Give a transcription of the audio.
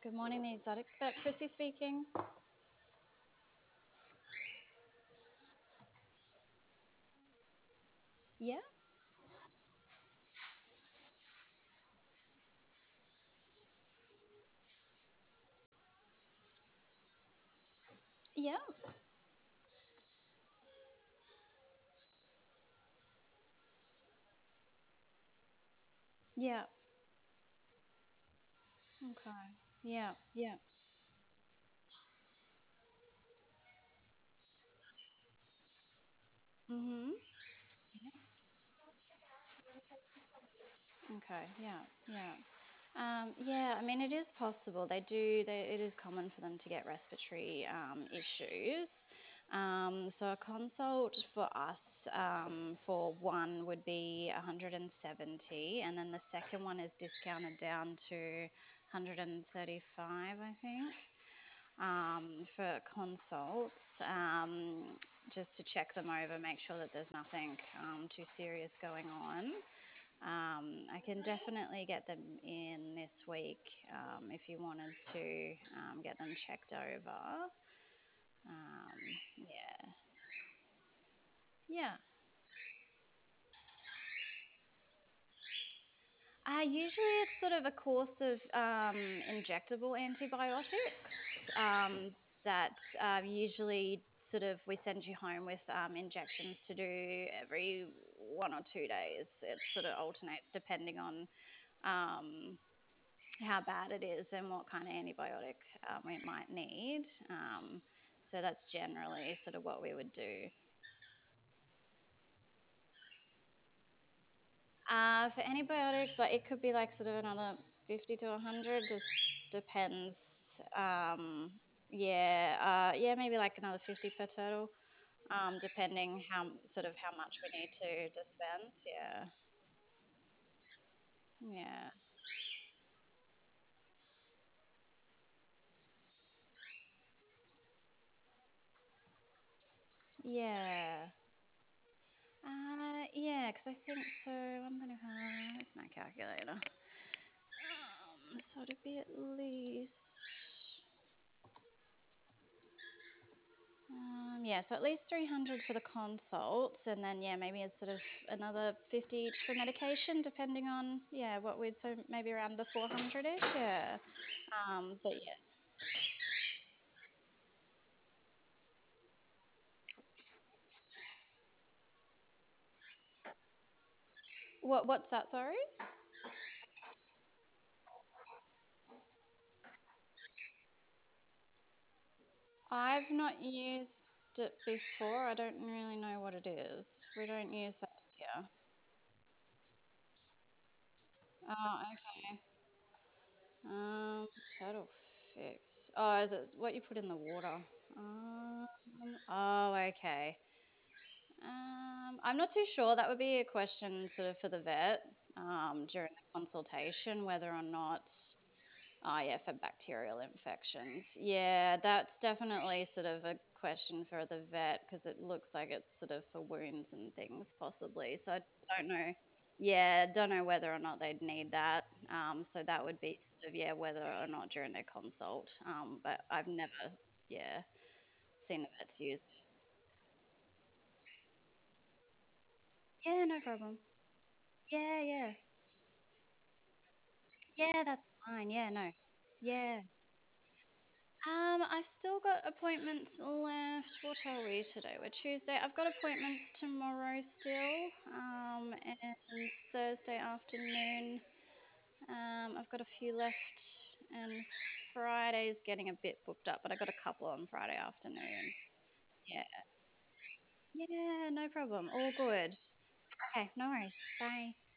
Good morning, the exotic vet. Chrissy speaking. Yeah, yeah, yeah. Okay. Yeah, yeah. Mhm. Okay. Yeah, yeah. Yeah, I mean, it is possible. It is common for them to get respiratory issues. So a consult for us for one would be 170, and then the second one is discounted down to 135, I think. For consults, just to check them over, make sure that there's nothing too serious going on. I can definitely get them in this week if you wanted to get them checked over. Yeah, yeah. Usually it's sort of a course of injectable antibiotics that usually sort of we send you home with injections to do every 1 or 2 days. It sort of alternates depending on um, how bad it is and what kind of antibiotic we might need. So that's generally sort of what we would do. For antibiotics, like it could be like sort of another 50 to 100, just depends. Yeah, maybe like another 50 per turtle, depending how much we need to dispense. Yeah, yeah, yeah. Yeah, because I think so. I'm gonna have, where's my calculator? So it'd be at least. Yeah, so at least 300 for the consults, and then yeah, maybe it's sort of another 50 each for medication, depending on yeah what we'd so maybe around the 400ish. Yeah, but yeah, what's that? Sorry, I've not used it before. I don't really know what it is. We don't use that here. Oh, okay. Um, Turtle fix. Oh, is it what you put in the water? Um, oh, okay. I'm not too sure. That would be a question sort of for the vet during the consultation, whether or not, oh yeah, for bacterial infections. Yeah, that's definitely sort of a question for the vet because it looks like it's sort of for wounds and things possibly. So I don't know. Yeah, don't know whether or not they'd need that. So that would be sort of, yeah, whether or not during their consult. But I've never, yeah, seen the vets use it. Yeah, no problem. Yeah, yeah. Yeah, that's fine. Yeah, no. Yeah. I've still got appointments left. What are we today? We're Tuesday. I've got appointments tomorrow still, and Thursday afternoon. I've got a few left, and Friday's getting a bit booked up, but I got a couple on Friday afternoon. Yeah. Yeah, no problem. All good. Okay, no worries. Bye.